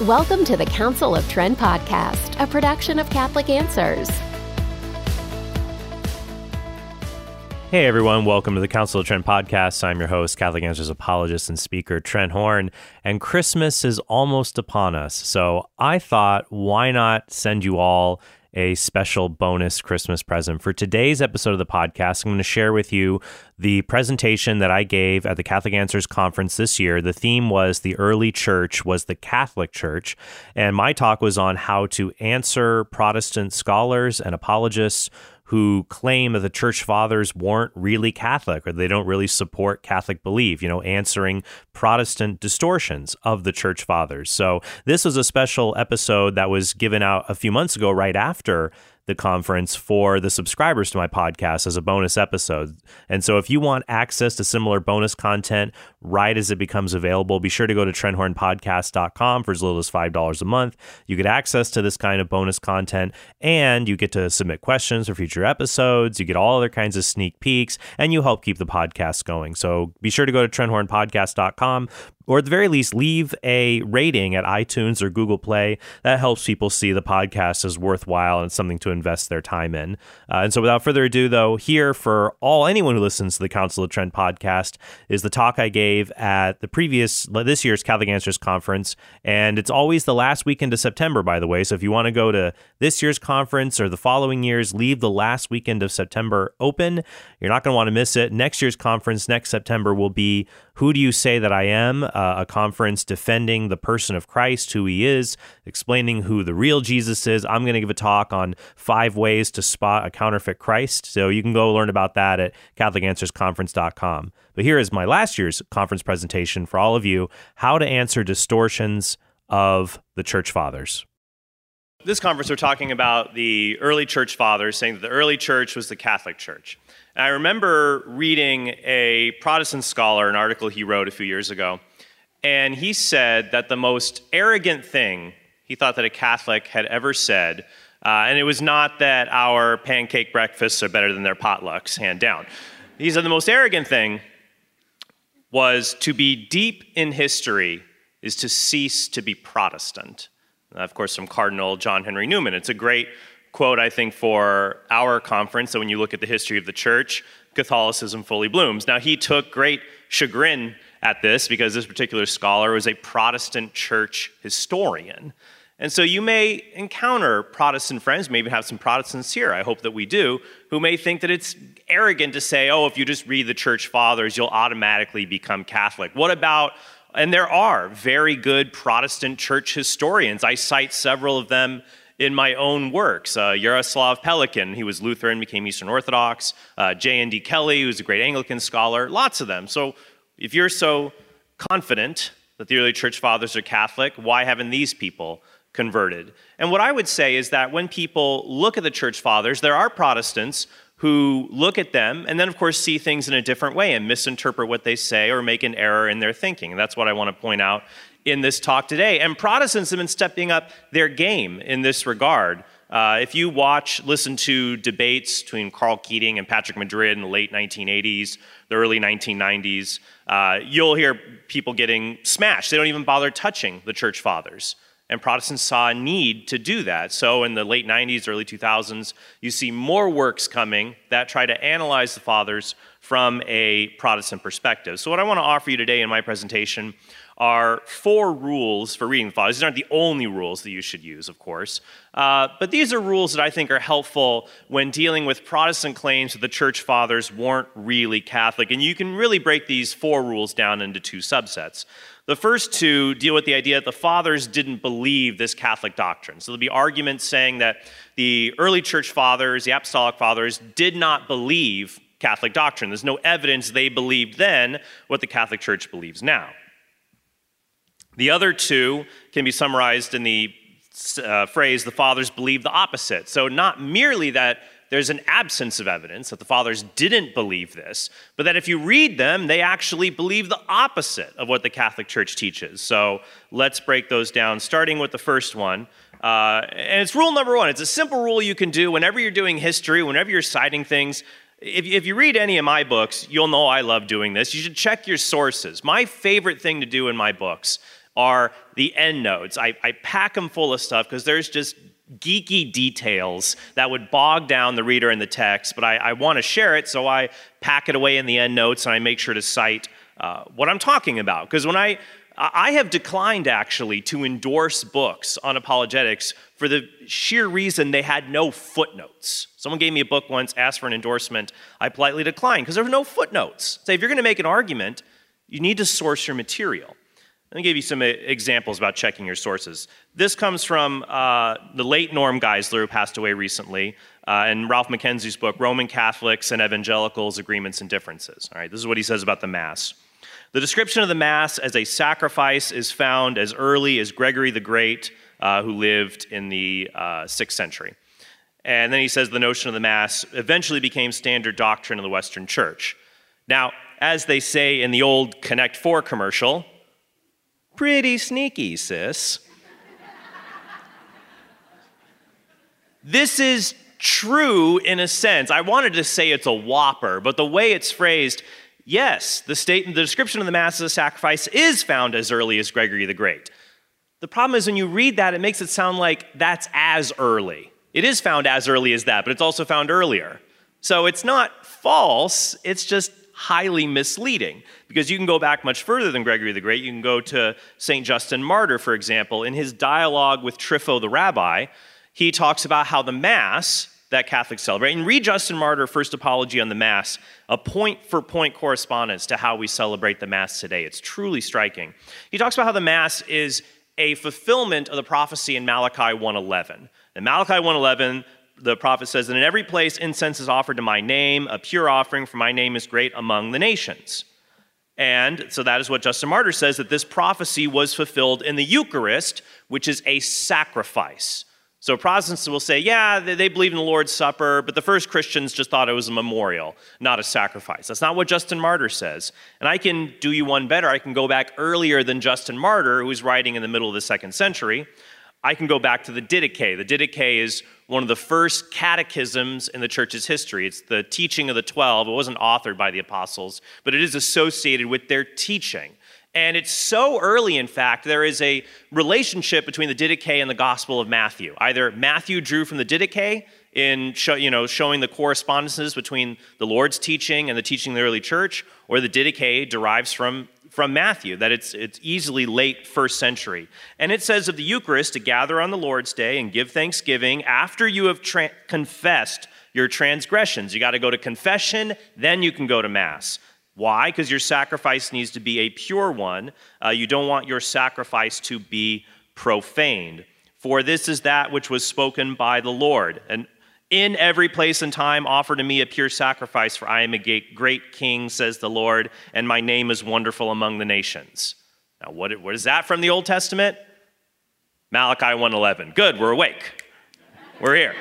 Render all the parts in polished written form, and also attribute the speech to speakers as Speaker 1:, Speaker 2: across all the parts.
Speaker 1: Welcome to the Council of Trent podcast, a production of Catholic Answers.
Speaker 2: Hey everyone, welcome to the Council of Trent podcast. I'm your host, Catholic Answers apologist and speaker Trent Horn, and Christmas is almost upon us. So I thought, why not send you all a special bonus Christmas present? For today's episode of the podcast, I'm going to share with you the presentation that I gave at the Catholic Answers conference this year. The theme was the early church was the Catholic Church, and my talk was on how to answer Protestant scholars and apologists who claim that the church fathers weren't really Catholic or they don't really support Catholic belief, answering Protestant distortions of the church fathers. So this was a special episode that was given out a few months ago right after the conference for the subscribers to my podcast as a bonus episode. And so if you want access to similar bonus content right as it becomes available, be sure to go to TrentHornPodcast.com for as little as $5 a month. You get access to this kind of bonus content, and you get to submit questions for future episodes. You get all other kinds of sneak peeks, and you help keep the podcast going. So be sure to go to TrentHornPodcast.com, or at the very least, leave a rating at iTunes or Google Play. That helps people see the podcast as worthwhile and something to invest their time in. And so without further ado, though, here for anyone who listens to the Council of Trent podcast is the talk I gave at this year's Catholic Answers conference. And it's always the last weekend of September, by the way. So if you want to go to this year's conference or the following year's, leave the last weekend of September open. You're not going to want to miss it. Next year's conference, next September, will be Who Do You Say That I Am? A conference defending the person of Christ, who he is, explaining who the real Jesus is. I'm going to give a talk on 5 ways to spot a counterfeit Christ. So you can go learn about that at CatholicAnswersConference.com. But here is my last year's conference presentation for all of you, how to answer distortions of the church fathers. This conference, we're talking about the early church fathers, saying that the early church was the Catholic Church. And I remember reading a Protestant scholar, an article he wrote a few years ago, and he said that the most arrogant thing he thought that a Catholic had ever said, and it was not that our pancake breakfasts are better than their potlucks, hand down. He said the most arrogant thing was to be deep in history is to cease to be Protestant. Of course, from Cardinal John Henry Newman. It's a great quote, I think, for our conference. So when you look at the history of the church, Catholicism fully blooms. Now, he took great chagrin at this because this particular scholar was a Protestant church historian. And so you may encounter Protestant friends, maybe have some Protestants here, I hope that we do, who may think that it's arrogant to say, if you just read the church fathers, you'll automatically become Catholic. What about, and there are very good Protestant church historians. I cite several of them in my own works. Jaroslav Pelikan, he was Lutheran, became Eastern Orthodox. J.N.D. Kelly, who's a great Anglican scholar, lots of them. So if you're so confident that the early church fathers are Catholic, why haven't these people converted? And what I would say is that when people look at the church fathers, there are Protestants who look at them and then, of course, see things in a different way and misinterpret what they say or make an error in their thinking. And that's what I want to point out in this talk today. And Protestants have been stepping up their game in this regard. If you listen to debates between Carl Keating and Patrick Madrid in the late 1980s, the early 1990s, you'll hear people getting smashed. They don't even bother touching the church fathers. And Protestants saw a need to do that. So in the late 90s, early 2000s, you see more works coming that try to analyze the fathers from a Protestant perspective. So what I want to offer you today in my presentation are 4 rules for reading the fathers. These aren't the only rules that you should use, of course. But these are rules that I think are helpful when dealing with Protestant claims that the church fathers weren't really Catholic. And you can really break these 4 rules down into 2 subsets. The first 2 deal with the idea that the fathers didn't believe this Catholic doctrine. So there'll be arguments saying that the early church fathers, the apostolic fathers, did not believe Catholic doctrine. There's no evidence they believed then what the Catholic Church believes now. The other 2 can be summarized in the phrase, the fathers believe the opposite. So not merely that there's an absence of evidence that the fathers didn't believe this, but that if you read them, they actually believe the opposite of what the Catholic Church teaches. So let's break those down, starting with the first one. And it's rule number 1. It's a simple rule you can do whenever you're doing history, whenever you're citing things. If you read any of my books, you'll know I love doing this. You should check your sources. My favorite thing to do in my books are the endnotes. I pack them full of stuff because there's just geeky details that would bog down the reader in the text, but I want to share it, so I pack it away in the endnotes and I make sure to cite what I'm talking about. Because when I have declined, actually, to endorse books on apologetics for the sheer reason they had no footnotes. Someone gave me a book once, asked for an endorsement. I politely declined because there were no footnotes. Say, if you're going to make an argument, you need to source your material. Let me give you some examples about checking your sources. This comes from the late Norm Geisler, who passed away recently, and Ralph Mackenzie's book, Roman Catholics and Evangelicals, Agreements and Differences. All right, this is what he says about the Mass. The description of the Mass as a sacrifice is found as early as Gregory the Great, who lived in the 6th century. And then he says the notion of the Mass eventually became standard doctrine of the Western Church. Now, as they say in the old Connect 4 commercial, pretty sneaky, sis. This is true in a sense. I wanted to say it's a whopper, but the way it's phrased, yes, the description of the Mass as a sacrifice is found as early as Gregory the Great. The problem is when you read that, it makes it sound like that's as early. It is found as early as that, but it's also found earlier. So it's not false, it's just highly misleading, because you can go back much further than Gregory the Great. You can go to St. Justin Martyr, for example. In his dialogue with Trypho the rabbi, he talks about how the Mass that Catholics celebrate, and read Justin Martyr, First Apology on the Mass, a point-for-point correspondence to how we celebrate the Mass today. It's truly striking. He talks about how the Mass is a fulfillment of the prophecy in Malachi 1:11. In Malachi 1:11, the prophet says that in every place incense is offered to my name, a pure offering, for my name is great among the nations. And so that is what Justin Martyr says, that this prophecy was fulfilled in the Eucharist, which is a sacrifice. So Protestants will say, yeah, they believe in the Lord's Supper, but the first Christians just thought it was a memorial, not a sacrifice. That's not what Justin Martyr says. And I can do you one better. I can go back earlier than Justin Martyr, who was writing in the middle of the 2nd century. I can go back to the Didache. The Didache is one of the first catechisms in the church's history. It's the teaching of the 12. It wasn't authored by the apostles, but it is associated with their teaching. And it's so early, in fact, there is a relationship between the Didache and the Gospel of Matthew. Either Matthew drew from the Didache in showing the correspondences between the Lord's teaching and the teaching of the early church, or the Didache derives from Matthew, that it's easily late 1st century. And it says of the Eucharist to gather on the Lord's Day and give thanksgiving after you have confessed your transgressions. You got to go to confession, then you can go to Mass. Why? Because your sacrifice needs to be a pure one. You don't want your sacrifice to be profaned. For this is that which was spoken by the Lord. And in every place and time offer to me a pure sacrifice, for I am a great king, says the Lord, and my name is wonderful among the nations. Now, what is that from the Old Testament? Malachi 1:11. Good, we're awake. We're here.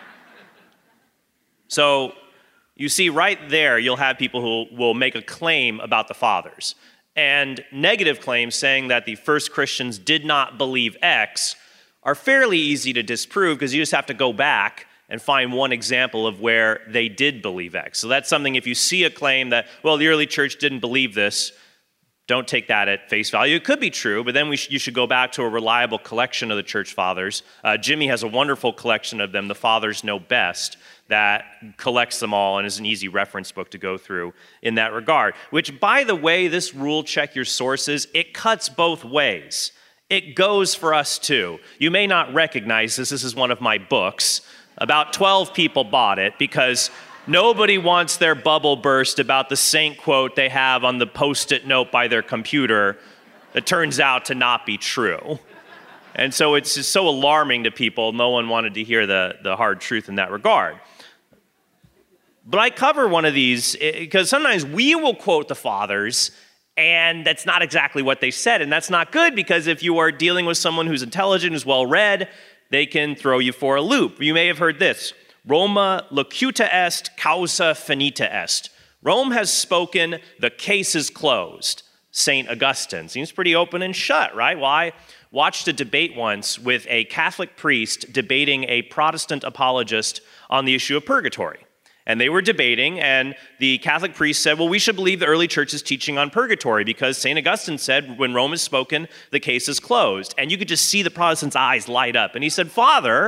Speaker 2: So, you see, right there, you'll have people who will make a claim about the fathers. And negative claims saying that the first Christians did not believe X are fairly easy to disprove because you just have to go back and find one example of where they did believe X. So that's something, if you see a claim that, well, the early church didn't believe this, don't take that at face value. It could be true, but then you should go back to a reliable collection of the church fathers. Jimmy has a wonderful collection of them, The Fathers Know Best, that collects them all and is an easy reference book to go through in that regard. Which, by the way, this rule, check your sources, it cuts both ways. It goes for us too. You may not recognize this. This is one of my books. About 12 people bought it because nobody wants their bubble burst about the saint quote they have on the Post-it note by their computer that turns out to not be true. And so it's just so alarming to people, no one wanted to hear the hard truth in that regard. But I cover one of these because sometimes we will quote the fathers and that's not exactly what they said. And that's not good because if you are dealing with someone who's intelligent, who's well-read, they can throw you for a loop. You may have heard this: Roma locuta est, causa finita est. Rome has spoken, the case is closed. St. Augustine. Seems pretty open and shut, right? Well, I watched a debate once with a Catholic priest debating a Protestant apologist on the issue of purgatory.
Speaker 3: And they were debating, and the Catholic priest said, well, we should believe the early church's teaching on purgatory because St. Augustine said, when Rome is spoken, the case is closed. And you could just see the Protestant's eyes light up. And he said, Father,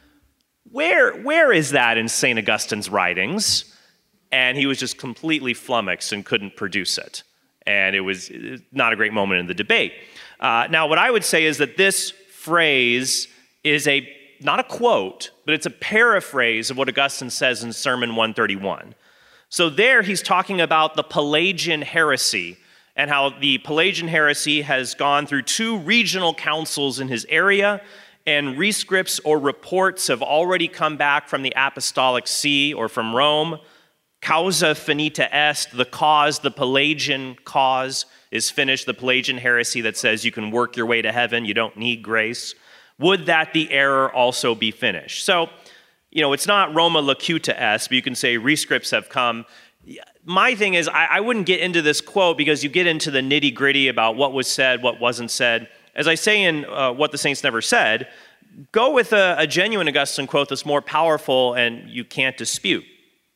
Speaker 3: where is that in St. Augustine's writings? And he was just completely flummoxed and couldn't produce it. And it was not a great moment in the debate. Now, what I would say is that this phrase is not a quote, but it's a paraphrase of what Augustine says in Sermon 131. So there he's talking about the Pelagian heresy and how the Pelagian heresy has gone through 2 regional councils in his area, and rescripts or reports have already come back from the Apostolic See or from Rome. Causa finita est, the Pelagian cause is finished, the Pelagian heresy that says you can work your way to heaven, you don't need grace. Would that the error also be finished? So, it's not Roma locuta est, but you can say rescripts have come. My thing is, I wouldn't get into this quote because you get into the nitty-gritty about what was said, what wasn't said. As I say in What the Saints Never Said, go with a genuine Augustine quote that's more powerful and you can't dispute.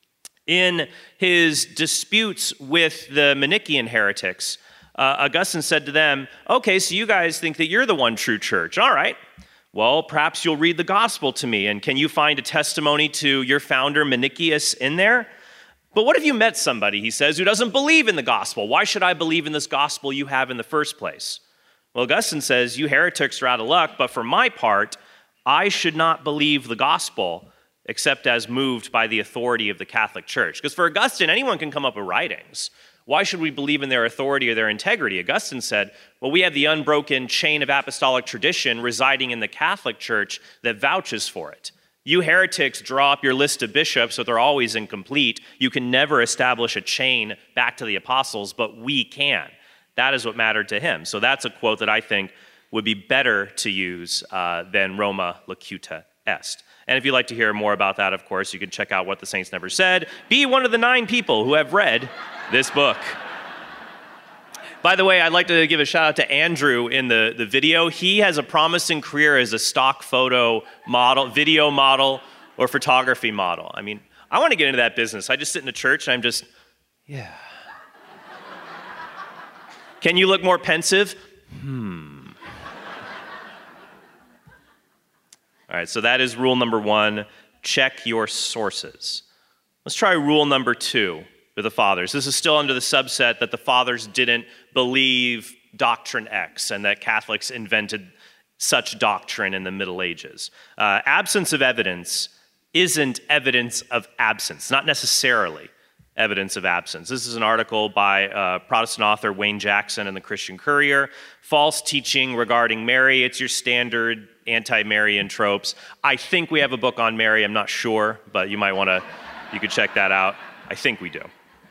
Speaker 3: In his disputes with the Manichaean heretics, Augustine said to them, okay, so you guys think that you're the one true church. All right. Well, perhaps you'll read the gospel to me, and can you find a testimony to your founder, Manichaeus, in there? But what if you met somebody, he says, who doesn't believe in the gospel? Why should I believe in this gospel you have in the first place? Well, Augustine says, you heretics are out of luck, but for my part, I should not believe the gospel except as moved by the authority of the Catholic Church. Because for Augustine, anyone can come up with writings. Why should we believe in their authority or their integrity? Augustine said, well, we have the unbroken chain of apostolic tradition residing in the Catholic Church that vouches for it. You heretics draw up your list of bishops, so they're always incomplete. You can never establish a chain back to the apostles, but we can. That is what mattered to him. So that's a quote that I think would be better to use than Roma locuta est. And if you'd like to hear more about that, of course, you can check out What the Saints Never Said. Be one of the 9 people who have read this book. By the way, I'd like to give a shout out to Andrew in the video. He has a promising career as a stock photo model, video model, or photography model. I mean, I want to get into that business. I just sit in a church and I'm just, yeah. Can you look more pensive? All right, so that is rule number 1, check your sources. Let's try rule number 2 with the fathers. This is still under the subset that the fathers didn't believe doctrine X and that Catholics invented such doctrine in the Middle Ages. Absence of evidence isn't evidence of absence, not necessarily evidence of absence. This is an article by Protestant author Wayne Jackson in the Christian Courier. False teaching regarding Mary, it's your standard anti-Marian tropes. I think we have a book on Mary, I'm not sure, but you could check that out. I think we do.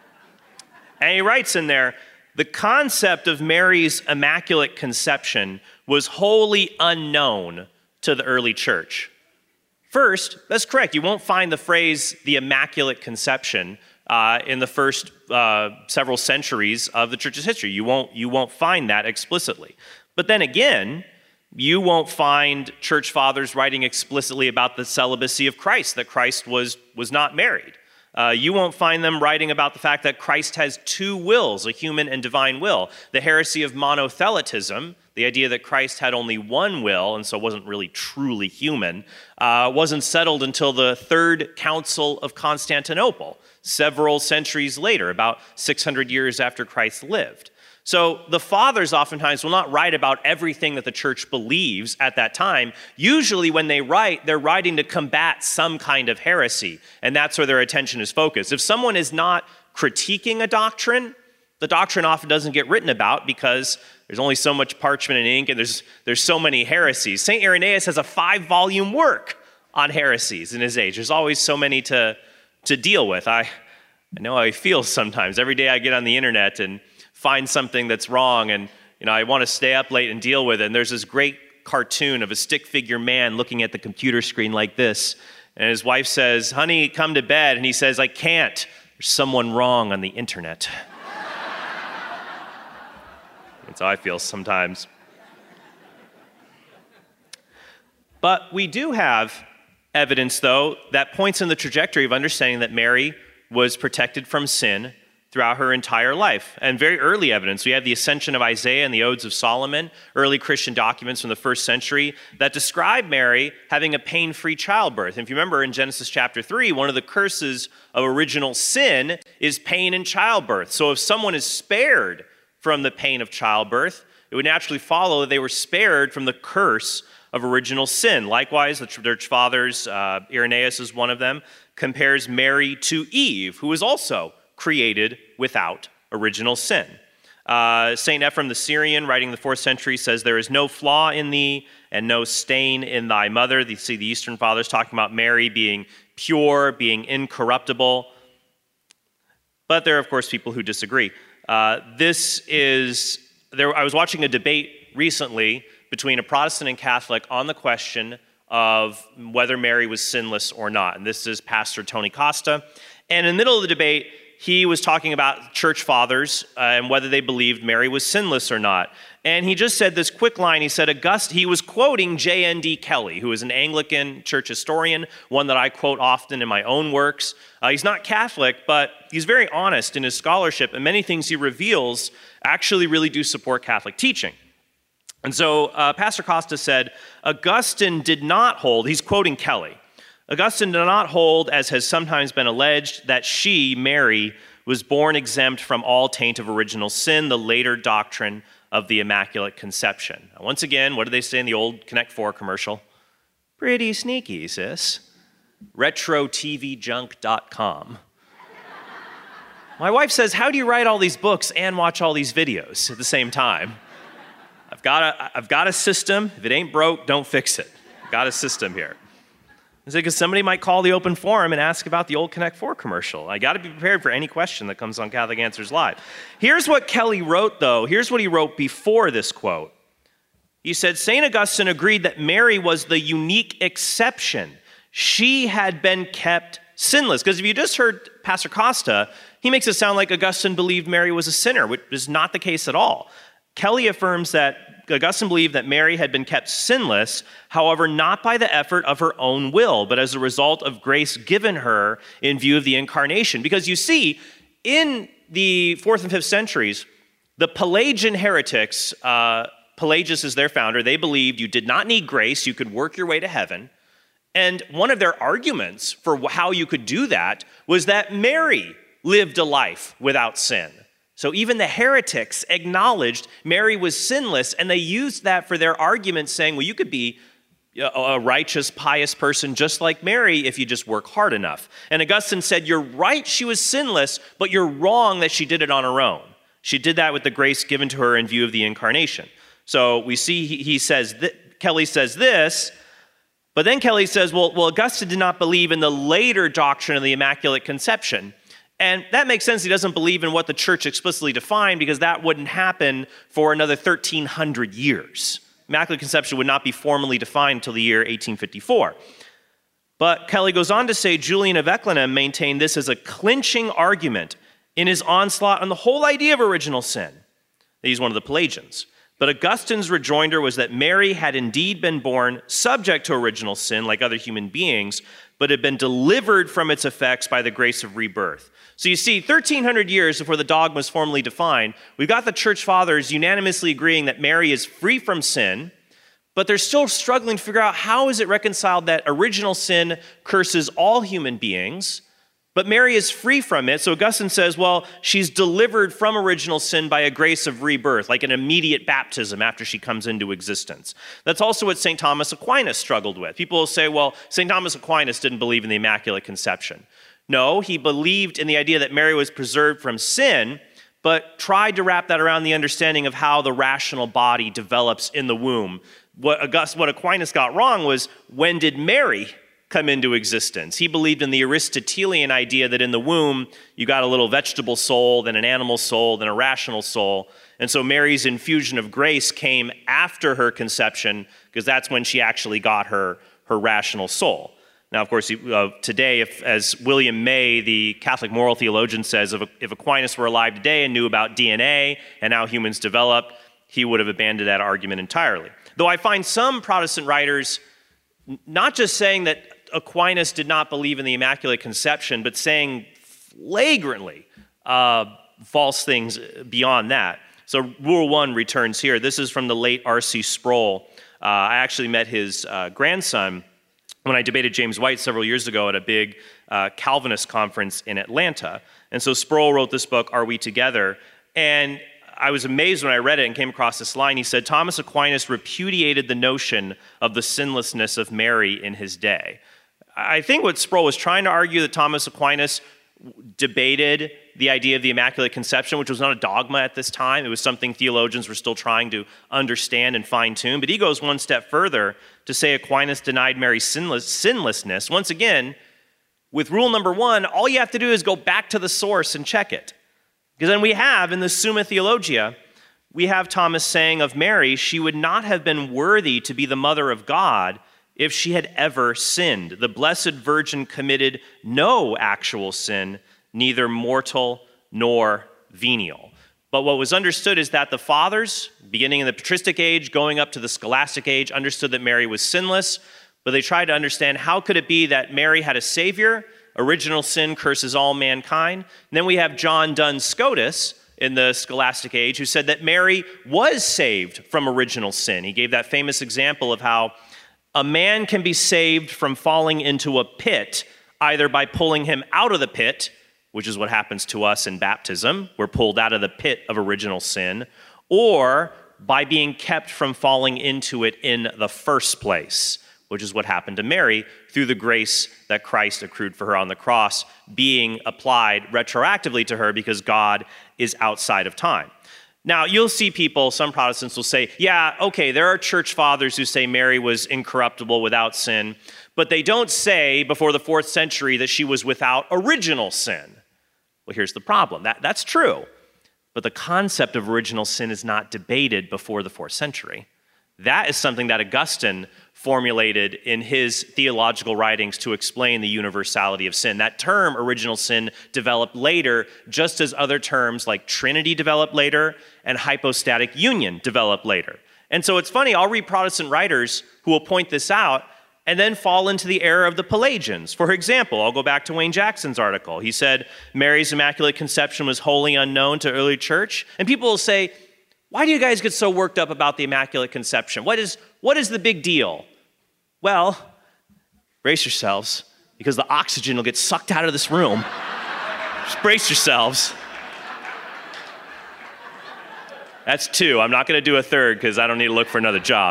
Speaker 3: And he writes in there, the concept of Mary's immaculate conception was wholly unknown to the early church. First, that's correct. You won't find the phrase, the immaculate conception, in the first several centuries of the church's history. You won't find that explicitly. But then again, you won't find church fathers writing explicitly about the celibacy of Christ, that Christ was not married. You won't find them writing about the fact that Christ has 2 wills, a human and divine will. The heresy of monothelitism, the idea that Christ had only one will and so wasn't really truly human, wasn't settled until the Third Council of Constantinople, several centuries later, about 600 years after Christ lived. So the fathers oftentimes will not write about everything that the church believes at that time. Usually when they write, they're writing to combat some kind of heresy, and that's where their attention is focused. If someone is not critiquing a doctrine, the doctrine often doesn't get written about because there's only so much parchment and ink, and there's so many heresies. St. Irenaeus has a 5-volume work on heresies in his age. There's always so many to deal with. I know how I feel sometimes. Every day I get on the internet and find something that's wrong, and I want to stay up late and deal with it. And there's this great cartoon of a stick figure man looking at the computer screen like this, and his wife says, "Honey, come to bed." And he says, "I can't. There's someone wrong on the internet." That's how I feel sometimes. But we do have evidence, though, that points in the trajectory of understanding that Mary was protected from sin throughout her entire life. And very early evidence. We have the Ascension of Isaiah and the Odes of Solomon, early Christian documents from the first century that describe Mary having a pain-free childbirth. And if you remember in Genesis chapter 3, one of the curses of original sin is pain in childbirth. So if someone is spared from the pain of childbirth, it would naturally follow that they were spared from the curse of original sin. Likewise, the church fathers, Irenaeus is one of them, compares Mary to Eve, who was also created without original sin. St. Ephrem the Syrian, writing in the 4th century, says, "There is no flaw in thee and no stain in thy mother." You see the Eastern Fathers talking about Mary being pure, being incorruptible. But there are, of course, people who disagree. I was watching a debate recently between a Protestant and Catholic on the question of whether Mary was sinless or not. And this is Pastor Tony Costa. And in the middle of the debate, he was talking about church fathers and whether they believed Mary was sinless or not. And he just said this quick line. He said, he was quoting J.N.D. Kelly, who is an Anglican church historian, one that I quote often in my own works. He's not Catholic, but he's very honest in his scholarship, and many things he reveals actually really do support Catholic teaching. And so Pastor Costa said, Augustine did not hold, he's quoting Kelly, Augustine did not hold, as has sometimes been alleged, that she, Mary, was born exempt from all taint of original sin, the later doctrine of the Immaculate Conception. Now, once again, what do they say in the old Connect 4 commercial? Pretty sneaky, sis. RetroTVJunk.com. My wife says, how do you write all these books and watch all these videos at the same time? I've got a system. If it ain't broke, don't fix it. I've got a system here. It's because somebody might call the open forum and ask about the old Connect 4 commercial. I got to be prepared for any question that comes on Catholic Answers Live. Here's what Kelly wrote, though. Here's what he wrote before this quote. He said, St. Augustine agreed that Mary was the unique exception. She had been kept sinless. Because if you just heard Pastor Costa, he makes it sound like Augustine believed Mary was a sinner, which is not the case at all. Kelly affirms that Augustine believed that Mary had been kept sinless, however, not by the effort of her own will, but as a result of grace given her in view of the incarnation. Because you see, in the 4th and 5th centuries, the Pelagian heretics, Pelagius is their founder, they believed you did not need grace, you could work your way to heaven. And one of their arguments for how you could do that was that Mary lived a life without sin. So even the heretics acknowledged Mary was sinless, and they used that for their argument, saying, well, you could be a righteous, pious person just like Mary if you just work hard enough. And Augustine said, you're right, she was sinless, but you're wrong that she did it on her own. She did that with the grace given to her in view of the incarnation. So we see he says, Kelly says this, but then Kelly says, well, Augustine did not believe in the later doctrine of the Immaculate Conception. And that makes sense. He doesn't believe in what the church explicitly defined because that wouldn't happen for another 1,300 years. Immaculate Conception would not be formally defined until the year 1854. But Kelly goes on to say Julian of Eclanum maintained this as a clinching argument in his onslaught on the whole idea of original sin. He's one of the Pelagians. But Augustine's rejoinder was that Mary had indeed been born subject to original sin like other human beings, but had been delivered from its effects by the grace of rebirth. So you see, 1,300 years before the dogma was formally defined, we've got the church fathers unanimously agreeing that Mary is free from sin, but they're still struggling to figure out how is it reconciled that original sin curses all human beings, but Mary is free from it. So Augustine says, well, she's delivered from original sin by a grace of rebirth, like an immediate baptism after she comes into existence. That's also what St. Thomas Aquinas struggled with. People will say, well, St. Thomas Aquinas didn't believe in the Immaculate Conception. No, he believed in the idea that Mary was preserved from sin, but tried to wrap that around the understanding of how the rational body develops in the womb. What Aquinas got wrong was, when did Mary come into existence? He believed in the Aristotelian idea that in the womb, you got a little vegetable soul, then an animal soul, then a rational soul. And so Mary's infusion of grace came after her conception, because that's when she actually got her rational soul. Now, of course, today, as William May, the Catholic moral theologian, says, if Aquinas were alive today and knew about DNA and how humans develop, he would have abandoned that argument entirely. Though I find some Protestant writers not just saying that Aquinas did not believe in the Immaculate Conception, but saying flagrantly false things beyond that. So rule one returns here. This is from the late R.C. Sproul. I actually met his grandson when I debated James White several years ago at a big Calvinist conference in Atlanta. And so Sproul wrote this book, Are We Together? And I was amazed when I read it and came across this line. He said, Thomas Aquinas repudiated the notion of the sinlessness of Mary in his day. I think what Sproul was trying to argue that Thomas Aquinas debated the idea of the Immaculate Conception, which was not a dogma at this time. It was something theologians were still trying to understand and fine-tune. But he goes one step further to say Aquinas denied Mary's sinlessness. Once again, with rule number one, all you have to do is go back to the source and check it. Because then we have, in the Summa Theologia, we have Thomas saying of Mary, she would not have been worthy to be the mother of God if she had ever sinned. The Blessed Virgin committed no actual sin, neither mortal nor venial. But what was understood is that the fathers, beginning in the patristic age, going up to the scholastic age, understood that Mary was sinless, but they tried to understand how could it be that Mary had a savior, original sin curses all mankind. And then we have John Duns Scotus in the scholastic age who said that Mary was saved from original sin. He gave that famous example of how a man can be saved from falling into a pit either by pulling him out of the pit, which is what happens to us in baptism. We're pulled out of the pit of original sin, or by being kept from falling into it in the first place, which is what happened to Mary through the grace that Christ accrued for her on the cross being applied retroactively to her because God is outside of time. Now, you'll see people, some Protestants will say, yeah, okay, there are church fathers who say Mary was incorruptible without sin, but they don't say before the 4th century that she was without original sin. Well, here's the problem. That's true, but the concept of original sin is not debated before the 4th century. That is something that Augustine formulated in his theological writings to explain the universality of sin. That term, original sin, developed later, just as other terms like Trinity developed later and hypostatic union developed later. And so it's funny, I'll read Protestant writers who will point this out and then fall into the error of the Pelagians. For example, I'll go back to Wayne Jackson's article. He said Mary's Immaculate Conception was wholly unknown to early church. And people will say, why do you guys get so worked up about the Immaculate Conception? What is the big deal? Well, brace yourselves, because the oxygen will get sucked out of this room. Just brace yourselves. That's 2. I'm not going to do a 3rd because I don't need to look for another job.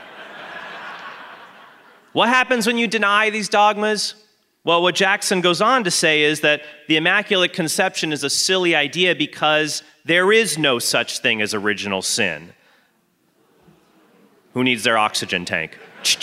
Speaker 3: What happens when you deny these dogmas? Well, what Jackson goes on to say is that the Immaculate Conception is a silly idea because there is no such thing as original sin. Who needs their oxygen tank?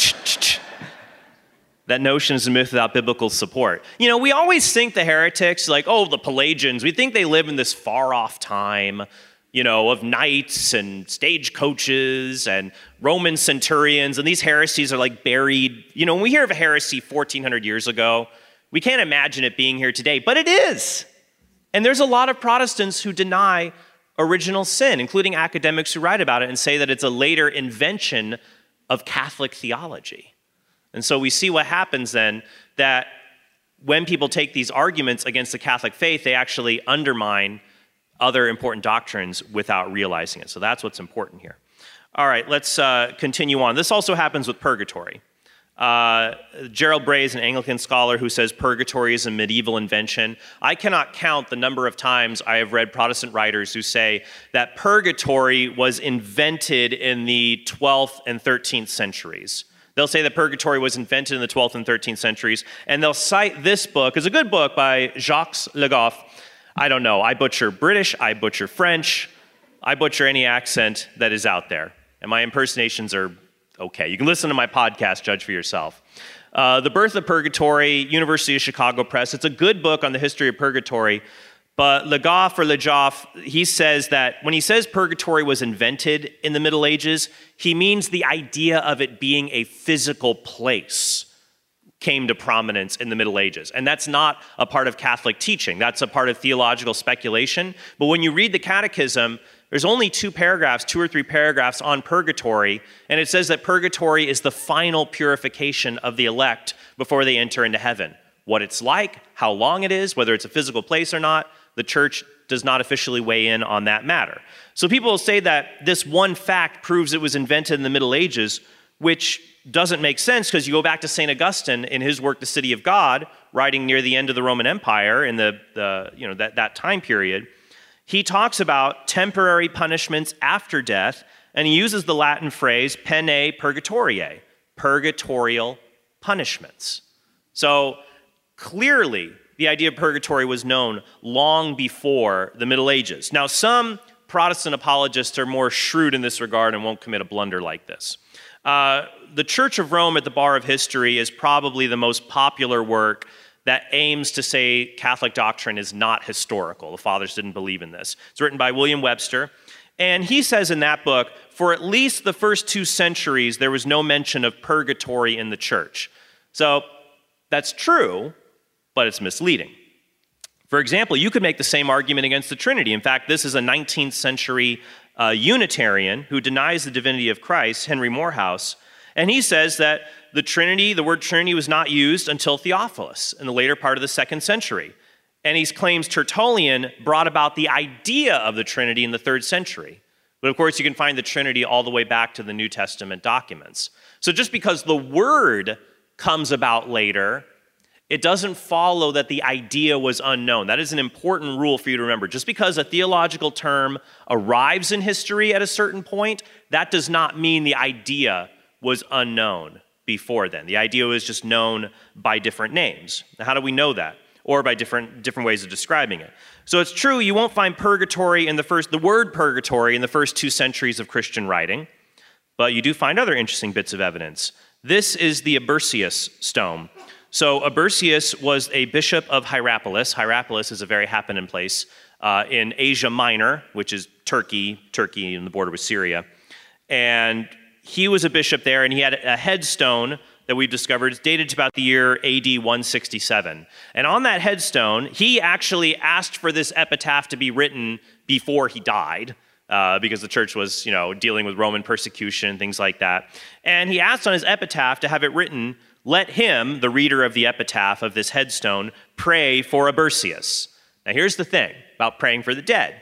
Speaker 3: That notion is a myth without biblical support. You know, we always think the heretics, like, oh, the Pelagians, we think they live in this far-off time, you know, of knights and stagecoaches and Roman centurions, and these heresies are like buried. You know, when we hear of a heresy 1,400 years ago, we can't imagine it being here today, but it is. And there's a lot of Protestants who deny original sin, including academics who write about it and say that it's a later invention of Catholic theology. And so we see what happens then, that when people take these arguments against the Catholic faith, they actually undermine other important doctrines without realizing it. So that's what's important here. All right, let's continue on. This also happens with purgatory. Gerald Bray is an Anglican scholar who says purgatory is a medieval invention. I cannot count the number of times I have read Protestant writers who say that purgatory was invented in the 12th and 13th centuries. They'll say that purgatory was invented in the 12th and 13th centuries, and they'll cite this book. It's a good book by Jacques Le Goff. I don't know, I butcher British, I butcher French, I butcher any accent that is out there. And my impersonations are okay. You can listen to my podcast, judge for yourself. The Birth of Purgatory, University of Chicago Press. It's a good book on the history of purgatory. But Le Goff, he says that when he says purgatory was invented in the Middle Ages, he means the idea of it being a physical place came to prominence in the Middle Ages. And that's not a part of Catholic teaching. That's a part of theological speculation. But when you read the Catechism, there's only 2 or 3 paragraphs on purgatory, and it says that purgatory is the final purification of the elect before they enter into heaven. What it's like, how long it is, whether it's a physical place or not, the church does not officially weigh in on that matter. So people will say that this one fact proves it was invented in the Middle Ages, which doesn't make sense because you go back to St. Augustine in his work, The City of God, writing near the end of the Roman Empire in that time period. He talks about temporary punishments after death, and he uses the Latin phrase pene purgatoriae, purgatorial punishments. So clearly, the idea of purgatory was known long before the Middle Ages. Now, some Protestant apologists are more shrewd in this regard and won't commit a blunder like this. The Church of Rome at the bar of history is probably the most popular work that aims to say Catholic doctrine is not historical. The fathers didn't believe in this. It's written by William Webster. And he says in that book, for at least the first 2 centuries, there was no mention of purgatory in the church. So that's true, but it's misleading. For example, you could make the same argument against the Trinity. In fact, this is a 19th century Unitarian who denies the divinity of Christ, Henry Morehouse, and he says that the word Trinity was not used until Theophilus in the later part of the 2nd century. And he claims Tertullian brought about the idea of the Trinity in the 3rd century. But of course, you can find the Trinity all the way back to the New Testament documents. So just because the word comes about later, it doesn't follow that the idea was unknown. That is an important rule for you to remember. Just because a theological term arrives in history at a certain point, that does not mean the idea was unknown before then. The idea was just known by different names. Now, how do we know that? Or by different ways of describing it. So it's true, you won't find purgatory the word purgatory in the first 2 centuries of Christian writing, but you do find other interesting bits of evidence. This is the Abercius stone. So Abercius was a bishop of Hierapolis. Hierapolis is a very happening place in Asia Minor, which is Turkey on the border with Syria. And he was a bishop there, and he had a headstone that we've discovered is dated to about the year AD 167. And on that headstone, he actually asked for this epitaph to be written before he died, because the church was, dealing with Roman persecution and things like that. And he asked on his epitaph to have it written, "Let him, the reader of the epitaph of this headstone, pray for Abercius." Now here's the thing about praying for the dead.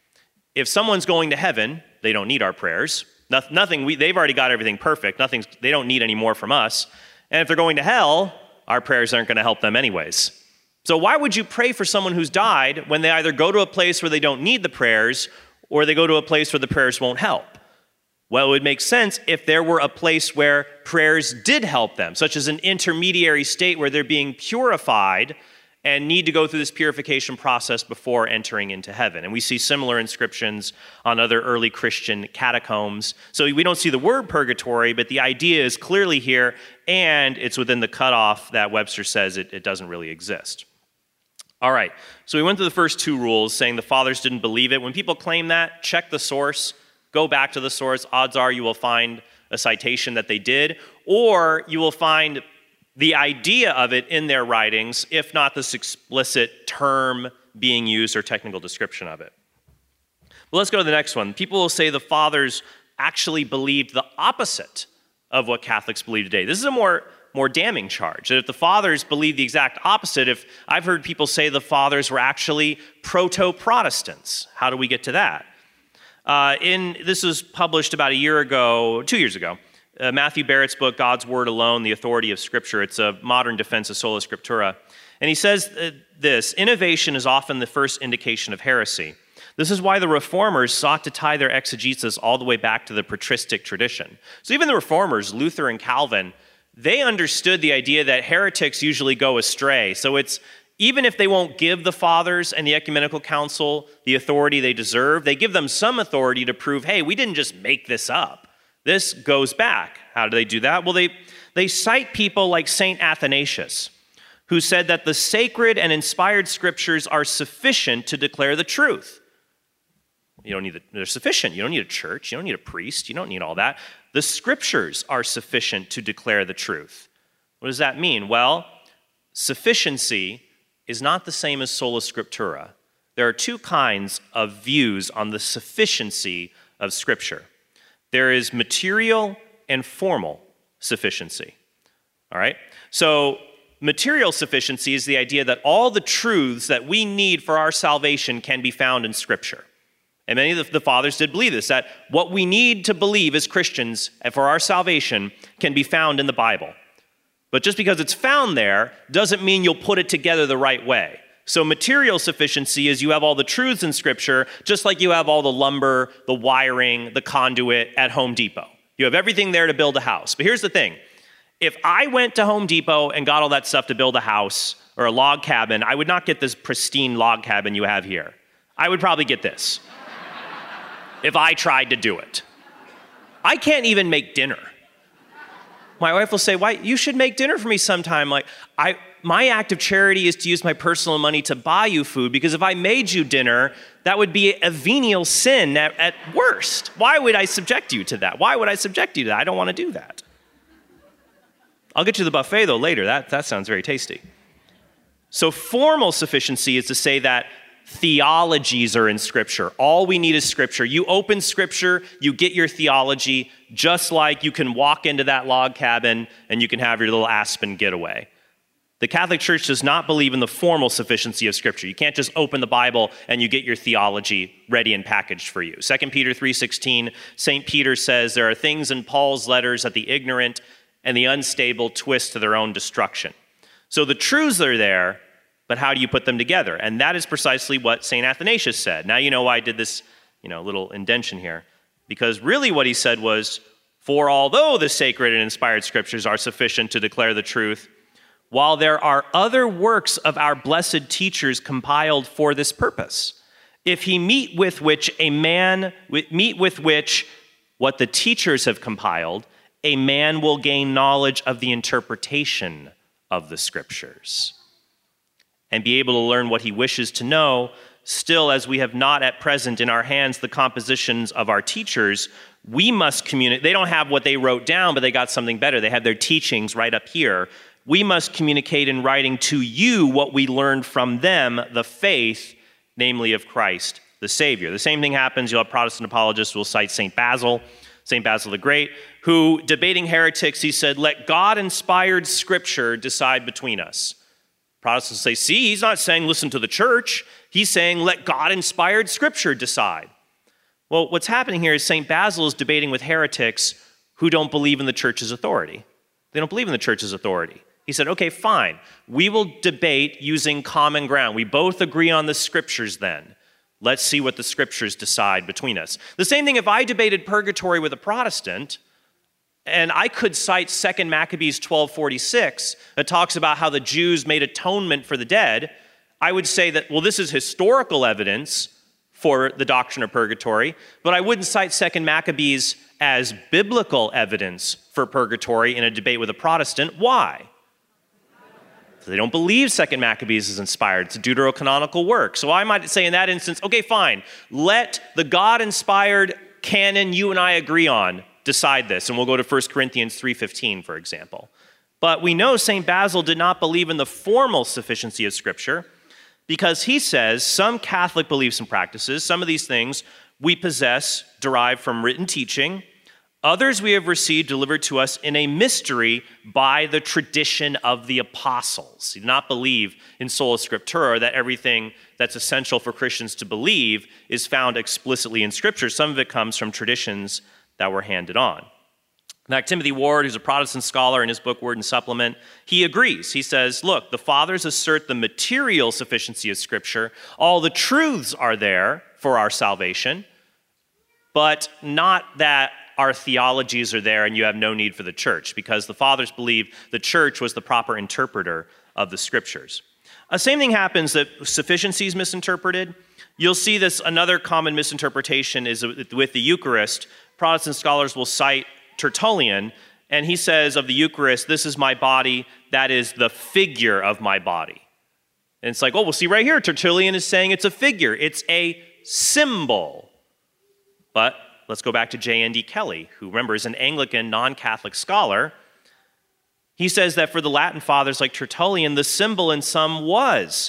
Speaker 3: If someone's going to heaven, they don't need our prayers. They've already got everything perfect. They don't need any more from us. And if they're going to hell, our prayers aren't going to help them anyways. So why would you pray for someone who's died when they either go to a place where they don't need the prayers or they go to a place where the prayers won't help? Well, it would make sense if there were a place where prayers did help them, such as an intermediary state where they're being purified and need to go through this purification process before entering into heaven. And we see similar inscriptions on other early Christian catacombs. So we don't see the word purgatory, but the idea is clearly here, and it's within the cutoff that Webster says it doesn't really exist. All right, so we went through the first 2 rules, saying the fathers didn't believe it. When people claim that, check the source, go back to the source. Odds are you will find a citation that they did, or you will find the idea of it in their writings, if not this explicit term being used or technical description of it. Well, let's go to the next one. People will say the fathers actually believed the opposite of what Catholics believe today. This is a more damning charge, that if the fathers believed the exact opposite, if I've heard people say the fathers were actually proto-Protestants. How do we get to that? This was published about 2 years ago. Matthew Barrett's book, God's Word Alone, The Authority of Scripture. It's a modern defense of sola scriptura. And he says this: innovation is often the first indication of heresy. This is why the Reformers sought to tie their exegesis all the way back to the patristic tradition. So even the Reformers, Luther and Calvin, they understood the idea that heretics usually go astray. So it's, even if they won't give the fathers and the ecumenical council the authority they deserve, they give them some authority to prove, hey, we didn't just make this up. This goes back. How do they do that? Well, they cite people like St. Athanasius, who said that the sacred and inspired scriptures are sufficient to declare the truth. They're sufficient. You don't need a church. You don't need a priest. You don't need all that. The scriptures are sufficient to declare the truth. What does that mean? Well, sufficiency is not the same as sola scriptura. there are two kinds of views on the sufficiency of Scripture. There is material and formal sufficiency. All right? So material sufficiency is the idea that all the truths that we need for our salvation can be found in Scripture. And many of the fathers did believe this, that what we need to believe as Christians and for our salvation can be found in the Bible. But just because it's found there doesn't mean you'll put it together the right way. So material sufficiency is you have all the truths in Scripture, just like you have all the lumber, the wiring, the conduit at Home Depot. You have everything there to build a house. But here's the thing. If I went to Home Depot and got all that stuff to build a house or a log cabin, I would not get this pristine log cabin you have here. I would probably get this if I tried to do it. I can't even make dinner. My wife will say, "Why, you should make dinner for me sometime." Like, my act of charity is to use my personal money to buy you food, because if I made you dinner, that would be a venial sin at worst. Why would I subject you to that? Why would I subject you to that? I don't want to do that. I'll get you the buffet, though, later. That sounds very tasty. So formal sufficiency is to say that theologies are in Scripture. All we need is Scripture. You open Scripture, you get your theology, just like you can walk into that log cabin and you can have your little Aspen getaway. The Catholic Church does not believe in the formal sufficiency of Scripture. You can't just open the Bible and you get your theology ready and packaged for you. 2 Peter 3:16, St. Peter says, "There are things in Paul's letters that the ignorant and the unstable twist to their own destruction." So the truths are there, but how do you put them together? And that is precisely what St. Athanasius said. Now you know why I did this, little indention here. Because really what he said was, "For although the sacred and inspired Scriptures are sufficient to declare the truth, while there are other works of our blessed teachers compiled for this purpose, if he meet with which what the teachers have compiled, a man will gain knowledge of the interpretation of the Scriptures, and be able to learn what he wishes to know. Still, as we have not at present in our hands the compositions of our teachers, we must communicate." They don't have what they wrote down, but they got something better. They have their teachings right up here. "We must communicate in writing to you what we learned from them, the faith, namely of Christ, the Savior." The same thing happens. You'll have Protestant apologists who will cite St. Basil the Great, who, debating heretics, he said, "Let God-inspired Scripture decide between us." Protestants say, "See, he's not saying listen to the church. He's saying let God-inspired Scripture decide." Well, what's happening here is St. Basil is debating with heretics who don't believe in the church's authority. They don't believe in the church's authority. He said, "Okay, fine. We will debate using common ground. We both agree on the Scriptures then. Let's see what the Scriptures decide between us." The same thing if I debated purgatory with a Protestant, and I could cite 2 Maccabees 12:46 that talks about how the Jews made atonement for the dead. I would say that, well, this is historical evidence for the doctrine of purgatory, but I wouldn't cite 2 Maccabees as biblical evidence for purgatory in a debate with a Protestant. Why? They don't believe 2 Maccabees is inspired. It's a deuterocanonical work. So I might say in that instance, okay, fine. Let the God-inspired canon you and I agree on decide this. And we'll go to 1 Corinthians 3:15, for example. But we know St. Basil did not believe in the formal sufficiency of Scripture, because he says some Catholic beliefs and practices, some of these things we possess derived from written teaching. Others we have received delivered to us in a mystery by the tradition of the apostles. He did not believe in sola scriptura, that everything that's essential for Christians to believe is found explicitly in Scripture. Some of it comes from traditions that were handed on. Now, Timothy Ward, who's a Protestant scholar, in his book Word and Supplement, he agrees. He says, look, the fathers assert the material sufficiency of Scripture. All the truths are there for our salvation, but not that our theologies are there and you have no need for the church, because the fathers believed the church was the proper interpreter of the Scriptures. Same thing happens that sufficiency is misinterpreted. You'll see this, another common misinterpretation is with the Eucharist. Protestant scholars will cite Tertullian, and he says of the Eucharist, "This is my body, that is the figure of my body." And it's like, oh, we'll see right here, Tertullian is saying it's a figure, it's a symbol. But let's go back to J.N.D. Kelly, who, remember, is an Anglican, non-Catholic scholar. He says that for the Latin fathers like Tertullian, the symbol in some was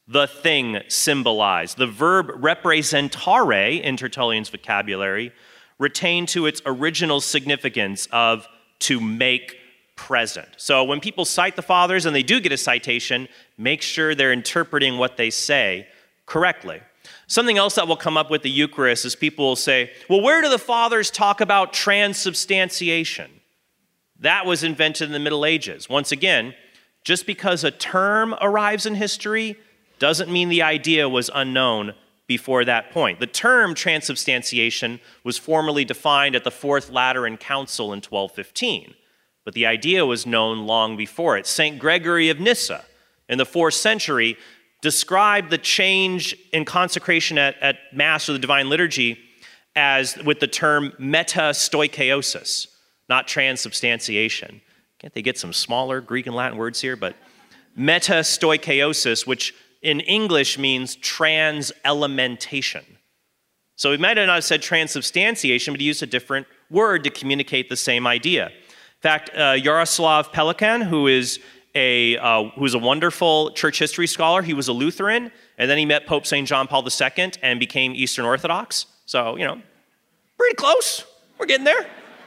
Speaker 3: the thing symbolized. The verb representare in Tertullian's vocabulary retained to its original significance of to make present. So when people cite the fathers and they do get a citation, make sure they're interpreting what they say correctly. Something else that will come up with the Eucharist is people will say, well, where do the fathers talk about transubstantiation? That was invented in the Middle Ages. Once again, just because a term arrives in history doesn't mean the idea was unknown before that point. The term transubstantiation was formally defined at the Fourth Lateran Council in 1215, but the idea was known long before it. St. Gregory of Nyssa in the 4th century described the change in consecration at Mass or the Divine Liturgy as with the term metastoikeiosis, not transubstantiation. Can't they get some smaller Greek and Latin words here? But metastoikeiosis, which in English means trans-elementation. So we might have not said transubstantiation, but he used a different word to communicate the same idea. In fact, Yaroslav Pelikan, who is a wonderful church history scholar, he was a Lutheran, and then he met Pope St. John Paul II and became Eastern Orthodox. So, pretty close. We're getting there.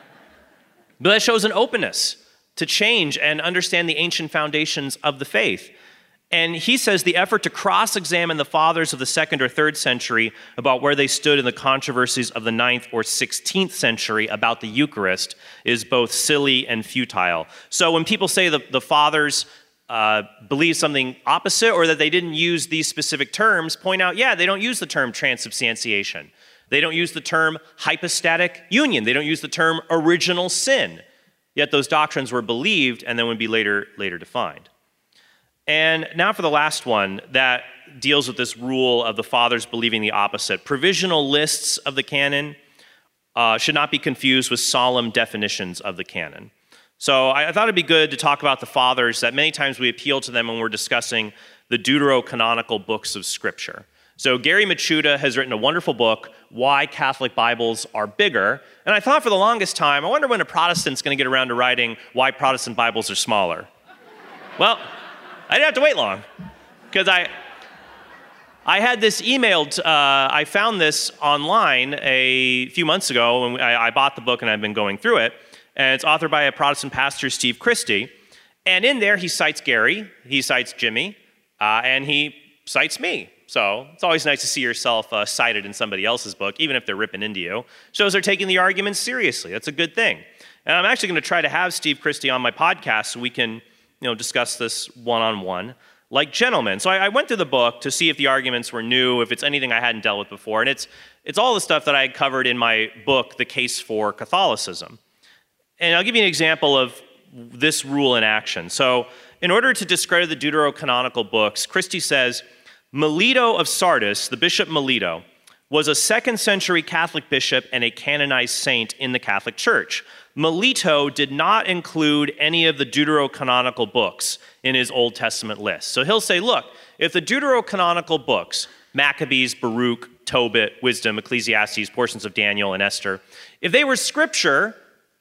Speaker 3: But that shows an openness to change and understand the ancient foundations of the faith. And he says the effort to cross-examine the fathers of the 2nd or 3rd century about where they stood in the controversies of the 9th or 16th century about the Eucharist is both silly and futile. So when people say the fathers believe something opposite or that they didn't use these specific terms, point out, they don't use the term transubstantiation. They don't use the term hypostatic union. They don't use the term original sin. Yet those doctrines were believed and then would be later defined. And now for the last one that deals with this rule of the fathers believing the opposite. Provisional lists of the canon should not be confused with solemn definitions of the canon. So I thought it'd be good to talk about the fathers, that many times we appeal to them when we're discussing the deuterocanonical books of Scripture. So Gary Michuta has written a wonderful book, Why Catholic Bibles Are Bigger. And I thought for the longest time, I wonder when a Protestant's going to get around to writing Why Protestant Bibles Are Smaller. Well, I didn't have to wait long, because I had this emailed, I found this online a few months ago, and I bought the book and I've been going through it, and it's authored by a Protestant pastor, Steve Christy, and in there he cites Gary, he cites Jimmy, and he cites me. So it's always nice to see yourself cited in somebody else's book, even if they're ripping into you. Shows they're taking the arguments seriously. That's a good thing. And I'm actually going to try to have Steve Christy on my podcast so we can discuss this one-on-one like gentlemen. So I went through the book to see if the arguments were new, if it's anything I hadn't dealt with before. And it's all the stuff that I had covered in my book, The Case for Catholicism. And I'll give you an example of this rule in action. So in order to discredit the deuterocanonical books, Christy says, Melito of Sardis, the Bishop Melito, was a 2nd century Catholic bishop and a canonized saint in the Catholic Church. Melito did not include any of the deuterocanonical books in his Old Testament list. So he'll say, look, if the deuterocanonical books, Maccabees, Baruch, Tobit, Wisdom, Ecclesiastes, portions of Daniel and Esther, if they were scripture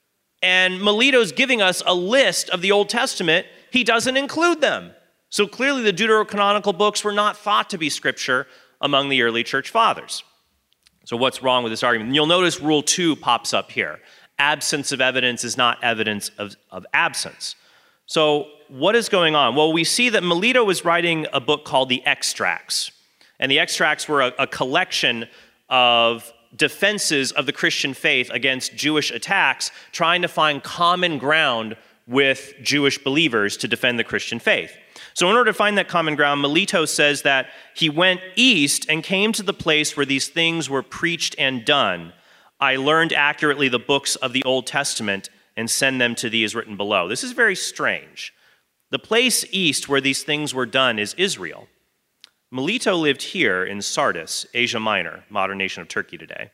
Speaker 3: and Melito's giving us a list of the Old Testament, he doesn't include them. So clearly the deuterocanonical books were not thought to be scripture among the early church fathers. So what's wrong with this argument? And you'll notice Rule 2 pops up here. Absence of evidence is not evidence of absence. So what is going on? Well, we see that Melito was writing a book called The Extracts. And the Extracts were a collection of defenses of the Christian faith against Jewish attacks, trying to find common ground with Jewish believers to defend the Christian faith. So in order to find that common ground, Melito says that he went east and came to the place where these things were preached and done. I learned accurately the books of the Old Testament and send them to thee as written below. This is very strange. The place east where these things were done is Israel. Melito lived here in Sardis, Asia Minor, modern nation of Turkey today.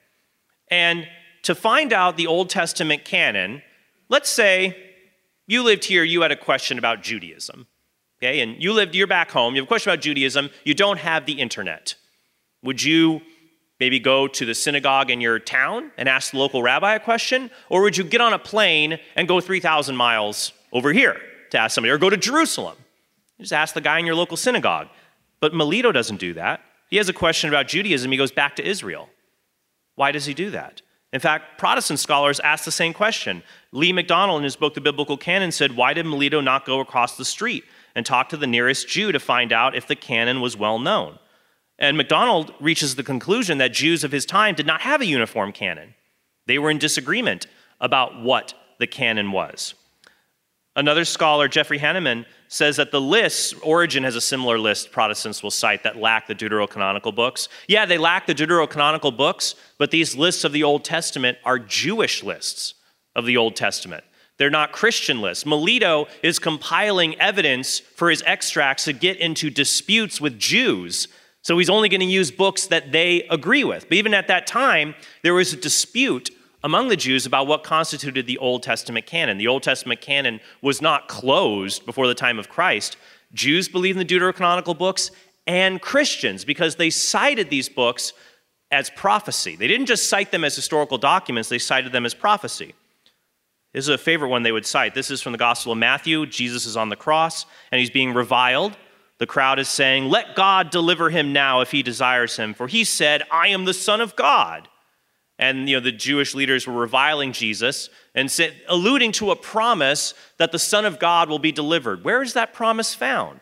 Speaker 3: And to find out the Old Testament canon, let's say you lived here, you had a question about Judaism. Okay, and you're back home, you have a question about Judaism, you don't have the internet. Would you maybe go to the synagogue in your town and ask the local rabbi a question? Or would you get on a plane and go 3,000 miles over here to ask somebody? Or go to Jerusalem, just ask the guy in your local synagogue. But Melito doesn't do that. He has a question about Judaism. He goes back to Israel. Why does he do that? In fact, Protestant scholars ask the same question. Lee McDonald, in his book, The Biblical Canon, said, why did Melito not go across the street and talk to the nearest Jew to find out if the canon was well known? And McDonald reaches the conclusion that Jews of his time did not have a uniform canon. They were in disagreement about what the canon was. Another scholar, Jeffrey Henneman, says that the lists, Origen has a similar list Protestants will cite that lack the deuterocanonical books. Yeah, they lack the deuterocanonical books, but these lists of the Old Testament are Jewish lists of the Old Testament. They're not Christian lists. Melito is compiling evidence for his extracts to get into disputes with Jews, so he's only going to use books that they agree with. But even at that time, there was a dispute among the Jews about what constituted the Old Testament canon. The Old Testament canon was not closed before the time of Christ. Jews believed in the deuterocanonical books and Christians because they cited these books as prophecy. They didn't just cite them as historical documents, they cited them as prophecy. This is a favorite one they would cite. This is from the Gospel of Matthew. Jesus is on the cross and he's being reviled. The crowd is saying, "Let God deliver him now if he desires him, for he said, 'I am the Son of God.'" And the Jewish leaders were reviling Jesus and alluding to a promise that the Son of God will be delivered. Where is that promise found?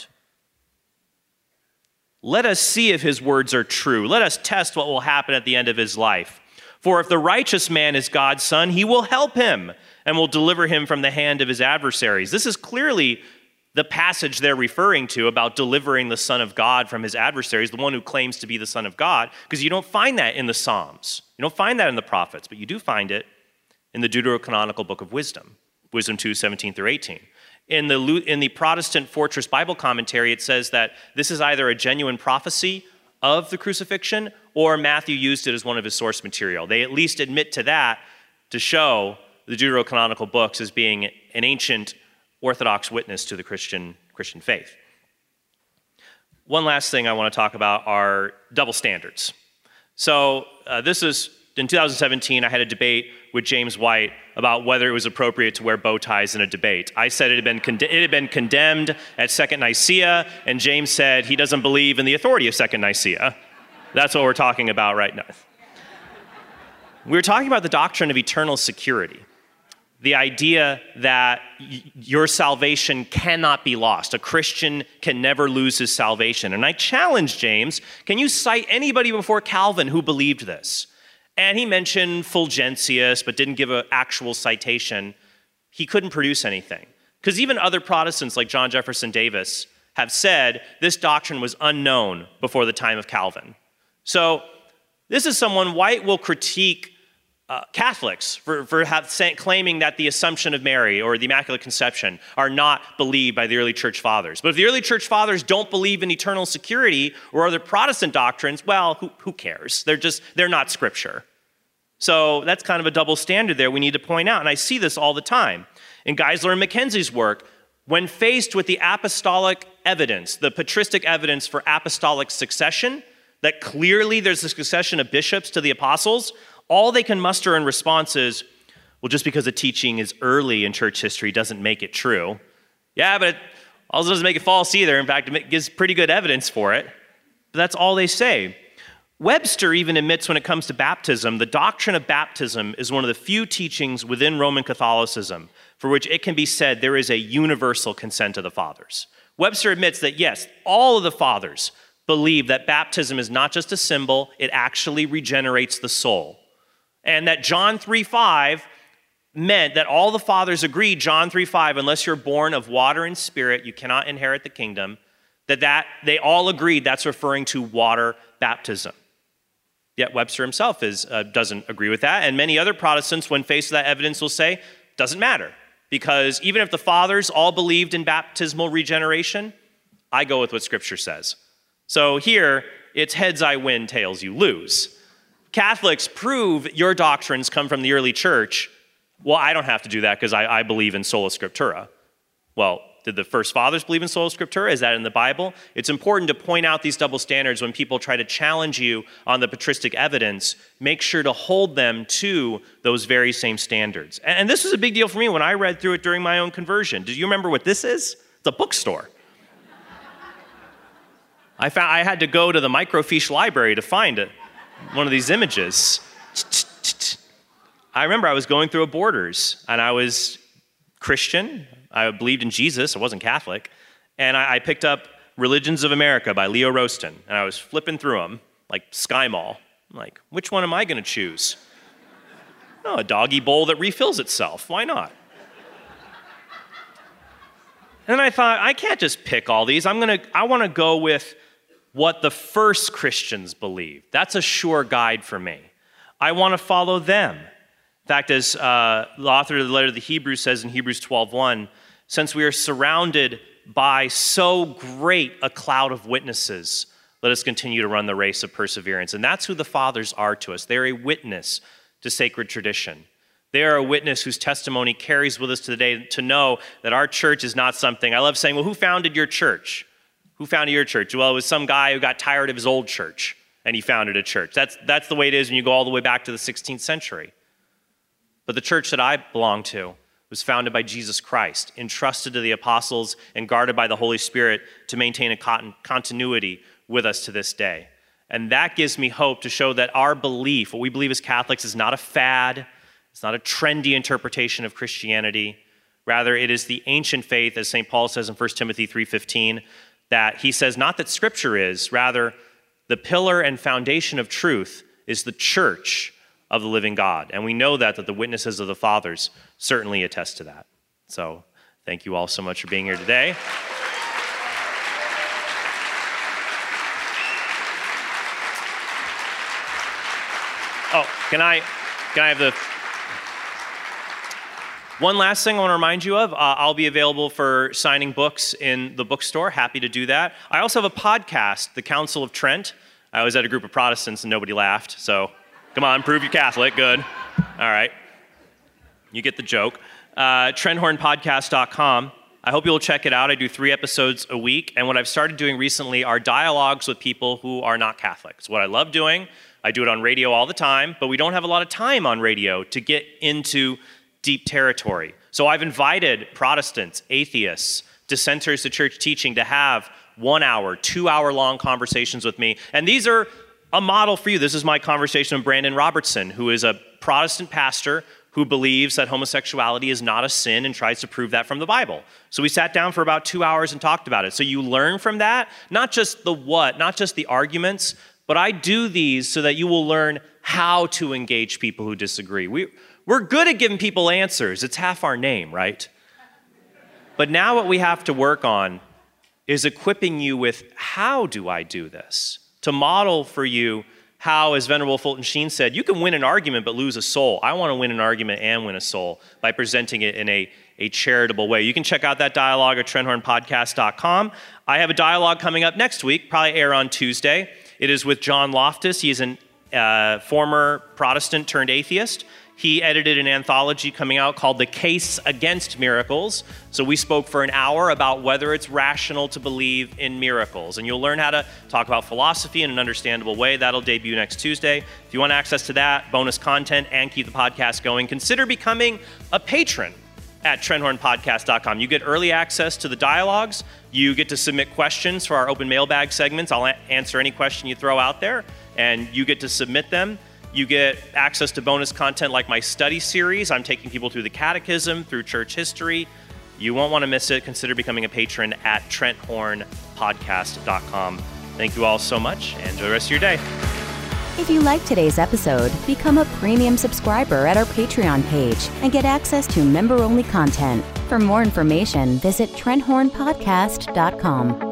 Speaker 3: Let us see if his words are true. Let us test what will happen at the end of his life. For if the righteous man is God's son, he will help him and will deliver him from the hand of his adversaries. This is clearly the passage they're referring to about delivering the Son of God from his adversaries, the one who claims to be the Son of God, because you don't find that in the Psalms. You don't find that in the prophets, but you do find it in the Deuterocanonical Book of Wisdom, Wisdom 2, 17 through 18. In the Protestant Fortress Bible Commentary, it says that this is either a genuine prophecy of the crucifixion or Matthew used it as one of his source material. They at least admit to that to show the Deuterocanonical books as being an ancient Orthodox witness to the Christian faith. One last thing I want to talk about are double standards. So this is, in 2017, I had a debate with James White about whether it was appropriate to wear bow ties in a debate. I said it had been condemned at Second Nicaea, and James said he doesn't believe in the authority of Second Nicaea. That's what we're talking about right now. We were talking about the doctrine of eternal security. The idea that your salvation cannot be lost. A Christian can never lose his salvation. And I challenged James, can you cite anybody before Calvin who believed this? And he mentioned Fulgentius, but didn't give an actual citation. He couldn't produce anything. Because even other Protestants like John Jefferson Davis have said this doctrine was unknown before the time of Calvin. So this is someone, White will critique Catholics for claiming that the Assumption of Mary or the Immaculate Conception are not believed by the early church fathers. But if the early church fathers don't believe in eternal security or other Protestant doctrines, well, who cares? They're not scripture. So that's kind of a double standard there we need to point out. And I see this all the time. In Geisler and Mackenzie's work, when faced with the apostolic evidence, the patristic evidence for apostolic succession, that clearly there's a succession of bishops to the apostles, all they can muster in response is, well, just because a teaching is early in church history doesn't make it true. Yeah, but it also doesn't make it false either. In fact, it gives pretty good evidence for it. But that's all they say. Webster even admits when it comes to baptism, the doctrine of baptism is one of the few teachings within Roman Catholicism for which it can be said there is a universal consent of the fathers. Webster admits that, yes, all of the fathers believe that baptism is not just a symbol, it actually regenerates the soul. And that John 3:5 meant that all the fathers agreed, John 3:5, unless you're born of water and spirit, you cannot inherit the kingdom, that they all agreed that's referring to water baptism. Yet Webster himself doesn't agree with that, and many other Protestants, when faced with that evidence, will say, doesn't matter, because even if the fathers all believed in baptismal regeneration, I go with what Scripture says. So here, it's heads I win, tails you lose. Catholics prove your doctrines come from the early church. Well, I don't have to do that because I believe in sola scriptura. Well, did the first fathers believe in sola scriptura? Is that in the Bible? It's important to point out these double standards when people try to challenge you on the patristic evidence. Make sure to hold them to those very same standards. And this was a big deal for me when I read through it during my own conversion. Do you remember what this is? It's a bookstore. I had to go to the microfiche library to find it, one of these images. I remember I was going through a Borders, and I was Christian. I believed in Jesus. I wasn't Catholic. And I picked up Religions of America by Leo Roston, and I was flipping through them, like Sky Mall. I'm like, which one am I going to choose? Oh, a doggy bowl that refills itself. Why not? And then I thought, I can't just pick all these. I want to go with what the first Christians believed. That's a sure guide for me. I want to follow them. In fact, as the author of the letter to the Hebrews says in Hebrews 12:1, since we are surrounded by so great a cloud of witnesses, let us continue to run the race of perseverance. And that's who the fathers are to us. They're a witness to sacred tradition. They are a witness whose testimony carries with us to the day to know that our church is not something. I love saying, well, who founded your church? Who founded your church? Well, it was some guy who got tired of his old church, and he founded a church. That's the way it is when you go all the way back to the 16th century. But the church that I belong to was founded by Jesus Christ, entrusted to the apostles and guarded by the Holy Spirit to maintain a continuity with us to this day. And that gives me hope to show that our belief, what we believe as Catholics, is not a fad. It's not a trendy interpretation of Christianity. Rather, it is the ancient faith, as St. Paul says in 1 Timothy 3:15, that he says not that Scripture is, rather the pillar and foundation of truth is the church of the living God. And we know that the witnesses of the fathers certainly attest to that. So thank you all so much for being here today. Oh, can I have the... One last thing I want to remind you of, I'll be available for signing books in the bookstore. Happy to do that. I also have a podcast, The Council of Trent. I was at a group of Protestants and nobody laughed, so come on, prove you're Catholic. Good. All right. You get the joke. TrentHornPodcast.com. I hope you'll check it out. I do 3 episodes a week, and what I've started doing recently are dialogues with people who are not Catholics. What I love doing, I do it on radio all the time, but we don't have a lot of time on radio to get into deep territory. So I've invited Protestants, atheists, dissenters to church teaching to have 1 hour, 2 hour long conversations with me. And these are a model for you. This is my conversation with Brandon Robertson, who is a Protestant pastor who believes that homosexuality is not a sin and tries to prove that from the Bible. So we sat down for about 2 hours and talked about it. So you learn from that, not just the what, not just the arguments, but I do these so that you will learn how to engage people who disagree. We're good at giving people answers. It's half our name, right? But now what we have to work on is equipping you with how do I do this? To model for you how, as Venerable Fulton Sheen said, you can win an argument but lose a soul. I want to win an argument and win a soul by presenting it in a charitable way. You can check out that dialogue at TrentHornPodcast.com. I have a dialogue coming up next week, probably air on Tuesday. It is with John Loftus. He is a former Protestant turned atheist. He edited an anthology coming out called The Case Against Miracles. So we spoke for an hour about whether it's rational to believe in miracles. And you'll learn how to talk about philosophy in an understandable way. That'll debut next Tuesday. If you want access to that, bonus content, and keep the podcast going, consider becoming a patron at TrentHornPodcast.com. You get early access to the dialogues. You get to submit questions for our open mailbag segments. I'll answer any question you throw out there, and you get to submit them. You get access to bonus content like my study series. I'm taking people through the catechism, through church history. You won't want to miss it. Consider becoming a patron at TrentHornPodcast.com. Thank you all so much, and enjoy the rest of your day.
Speaker 4: If you liked today's episode, become a premium subscriber at our Patreon page and get access to member-only content. For more information, visit TrentHornPodcast.com.